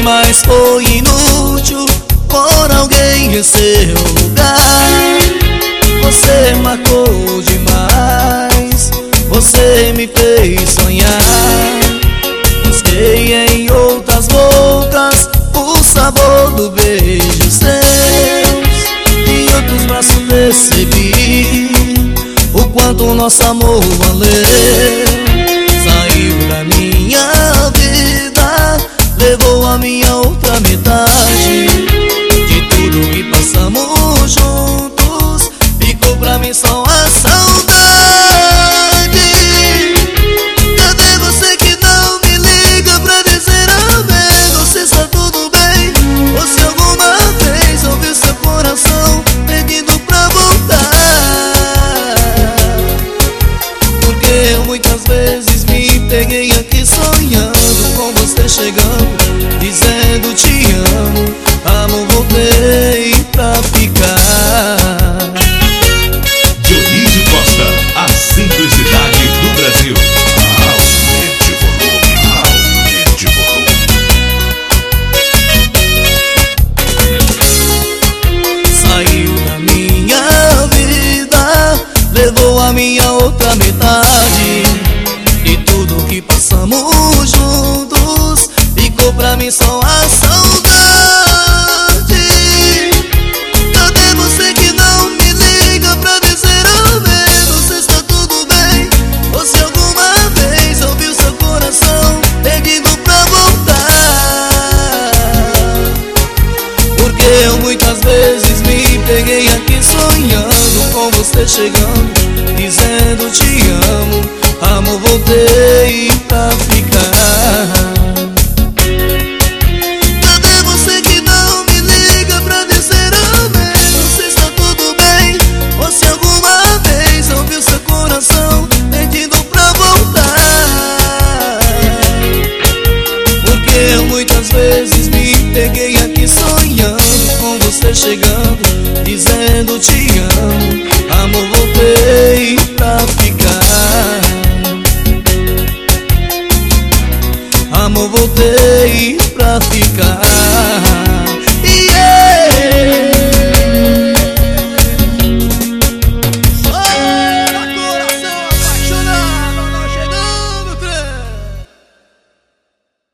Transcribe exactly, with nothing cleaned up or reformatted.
mas foi inútil por alguém em seu lugar. Você marcou demais, você me fez sonhar. Busquei em outras bocas o sabor do beijo seus, e outros braços percebi o quanto o nosso amor valeu. Saiu da minha vida, levou a minha outra metade. De tudo que passamos juntos, ficou pra mim só a saudade. Cadê você que não me liga pra dizer amém? Você está tudo bem? Ou se alguma vez ouviu seu coração pedindo pra voltar? Porque eu muitas vezes me peguei aqui sonhando com você chegando, dizendo te amo. Amor, voltei pra ficar. Dionísio Costa, a simplicidade do Brasil. Aumente o volume, aumente o volume. Saiu da minha vida, levou a minha outra metade. E tudo que passamos juntos, ficou pra mim só a saudade. Cadê você que não me liga pra dizer amém? Você está tudo bem? Ou se alguma vez ouviu seu coração pedindo pra voltar? Porque eu muitas vezes me peguei aqui sonhando com você chegando, dizendo te amo. Amor, voltei pra ficar. Cadê você que não me liga pra dizer amém? Você está tudo bem? Ou se alguma vez ouviu seu coração pedindo pra voltar? Porque eu muitas vezes me peguei aqui sonhando com você chegando, dizendo te amo. Amor, voltei pra ficar. Amor, voltei pra ficar.